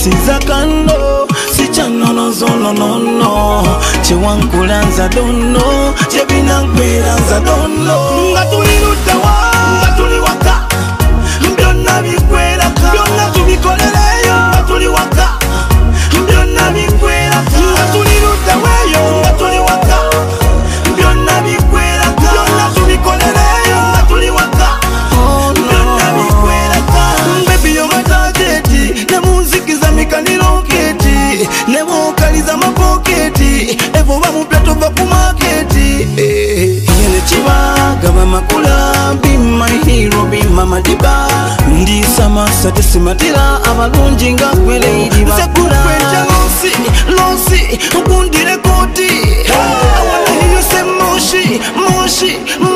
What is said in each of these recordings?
wamulisiza kando sikyanonozo nonono kyewankulanza dono kyebinankwera dono nga tuli luddawa nga tuli waka byonna bikweraka byonna tubikolereyo nga tuli waka byonna bikweraka nga tuli luddaweeyo nga tuli waka byonna bikweraka byonna tubikolereyo nga tuli waka byonna bikweraka baby yo matageti ne munzikiza mikaniroketi ne bukaliza mapoketi evo bamupya tova ku maketi yene kibagaba makula be my hero be mama diba ndi samasa tesimatira abalungi nga kweleiri bakula losi losi ukundire koti I wanna hear you say moshi moshi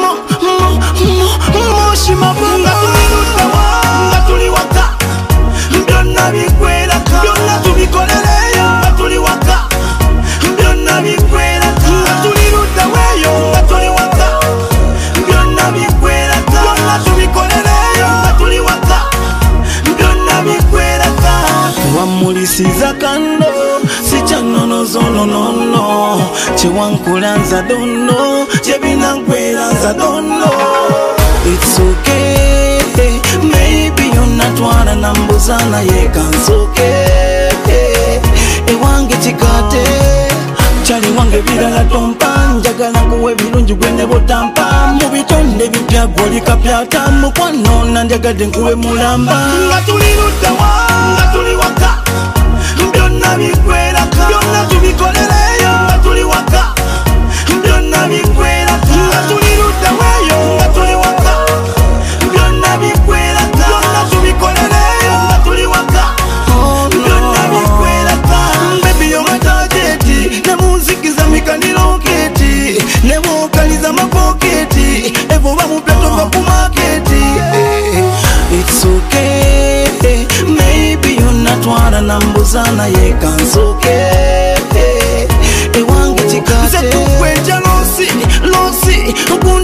moshi mabunga tulirutawa nga tuli waka byonna bikweraka byonna tubikolereyo nga tuli waka byonna bikweraka nga tulirutaweeyo nga tuli waka byonna bikweraka byonna tubikolereyo nga tuli waka byonna bikweraka wamulisiza kando sikyanonozo nonono kyewankulanza dono kyebinankwera dono it's okay maybe yonatwala nambuzana yekansoke ewange kikate kyali wange birala tompa njagala kuwe birungi gwene botampa mu bitonde bipya gwolikapyata mukwanona njagadde nkuwe mulamba nga tuli luddawa nga tuli waka byonna bikweraka byonna tubikolereyo nga tuli waka byonna bikweraka nga tuli luddaweeyo nga tuli waka byonna bikweraka byonna tubikolereyo nga tuli waka byonna bikweraka baby yo matageti ne munzikiza mikaniroketi ne bukaliza mapoketi evo bamupya tova ku maketi it's okay maybe yonatwala nambuzana yekansoke ewange kikate nze tukwenja losi losi